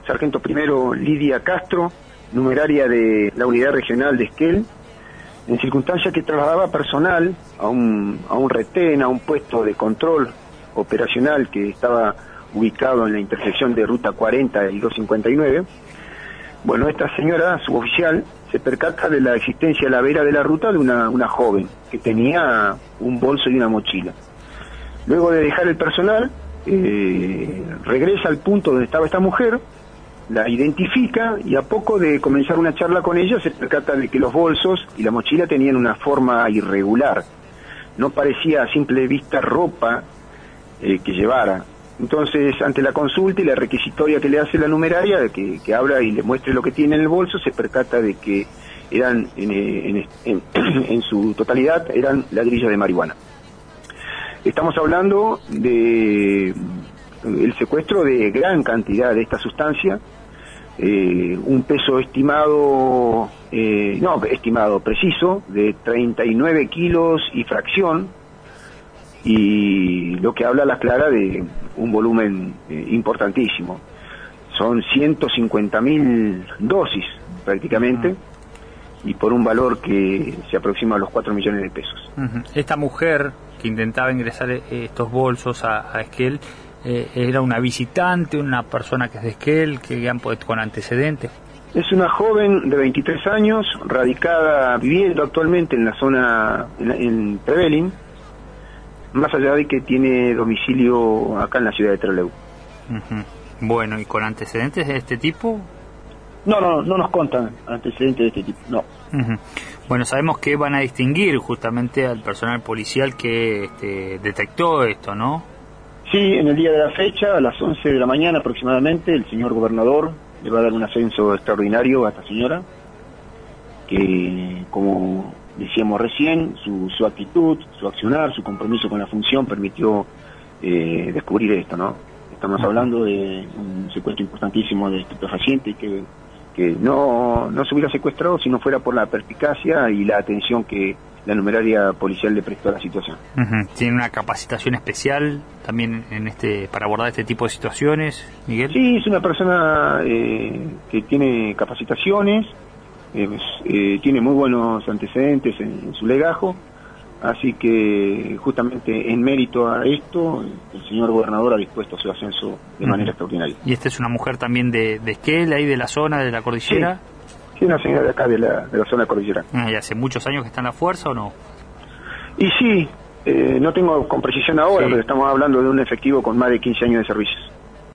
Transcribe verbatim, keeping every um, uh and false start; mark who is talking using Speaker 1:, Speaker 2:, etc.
Speaker 1: sargento primero Lidia Castro, numeraria de la unidad regional de Esquel, en circunstancia que trasladaba personal a un, a un retén, a un puesto de control operacional que estaba ubicado en la intersección de Ruta cuarenta y doscientos cincuenta y nueve. Bueno, esta señora, suboficial, se percata de la existencia a la vera de la ruta de una, una joven que tenía un bolso y una mochila. Luego de dejar el personal, eh, regresa al punto donde estaba esta mujer, la identifica y a poco de comenzar una charla con ella se percata de que los bolsos y la mochila tenían una forma irregular. No parecía a simple vista ropa eh, que llevara. Entonces, ante la consulta y la requisitoria que le hace la numeraria, que, que habla y le muestre lo que tiene en el bolso, se percata de que eran, en, en, en, en su totalidad, eran ladrillos de marihuana. Estamos hablando de el secuestro de gran cantidad de esta sustancia, eh, un peso estimado, eh, no, estimado, preciso, de treinta y nueve kilos y fracción, y lo que habla a la clara de un volumen eh, importantísimo. Son ciento cincuenta mil dosis prácticamente, y por un valor que se aproxima a los cuatro millones de pesos.
Speaker 2: Uh-huh. Esta mujer que intentaba ingresar estos bolsos a, a Esquel, eh, ¿era una visitante, una persona que es de Esquel, que han con antecedentes?
Speaker 1: Es una joven de veintitrés años, radicada, viviendo actualmente en la zona, en, en Trevelin, más allá de que tiene domicilio acá en la ciudad de Trelew.
Speaker 2: Uh-huh. Bueno, ¿y con antecedentes de este tipo?
Speaker 1: No, no, no nos contan antecedentes de este tipo, no.
Speaker 2: Uh-huh. Bueno, sabemos que van a distinguir justamente al personal policial que este, detectó esto, ¿no?
Speaker 1: Sí, en el día de la fecha, a las once de la mañana aproximadamente, el señor gobernador le va a dar un ascenso extraordinario a esta señora, que, como decíamos recién, su, su actitud, su accionar, su compromiso con la función permitió eh, descubrir esto, ¿no? Estamos uh-huh. hablando de un secuestro importantísimo de estupefaciente que que no, no se hubiera secuestrado si no fuera por la perspicacia y la atención que la numeraria policial le prestó a la situación.
Speaker 2: Uh-huh. ¿Tiene una capacitación especial también en este para abordar este tipo de situaciones, Miguel?
Speaker 1: Sí, es una persona eh, que tiene capacitaciones, eh, eh, tiene muy buenos antecedentes en, en su legajo, así que justamente en mérito a esto, el señor gobernador ha dispuesto su ascenso de uh-huh. manera extraordinaria.
Speaker 2: ¿Y esta es una mujer también de, de Esquel, ahí de la zona, de la cordillera?
Speaker 1: Sí, sí, una señora de acá, de la, de la zona cordillera.
Speaker 2: ¿Y hace muchos años que está en la fuerza o no?
Speaker 1: Y sí, eh, no tengo con precisión ahora, sí. pero estamos hablando de un efectivo con más de quince años de servicio.